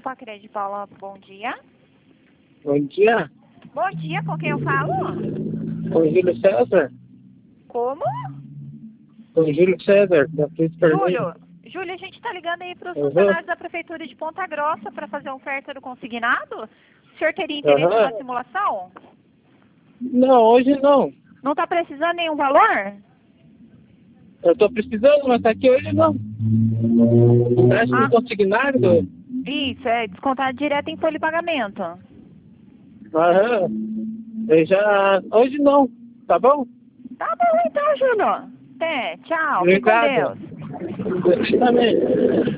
Pacred de Paula, bom dia. Bom dia, Bom dia, com quem eu falo? com o Júlio César. Como? Com o Júlio César, da Príncipe Vermelho. Júlio, a gente está ligando aí para os Uhum. funcionários da Prefeitura de Ponta Grossa para fazer uma oferta do consignado. O senhor teria interesse Uhum. na simulação? Não, hoje não. Não está precisando nenhum valor? Eu tô precisando, mas tá aqui hoje não. Empréstimo consignado? Isso, é descontado direto em folha de pagamento. Aham. Eu já... Hoje não, tá bom? Tá bom então, Júlio. Até, tchau. Fique com Obrigado. Deus. Também.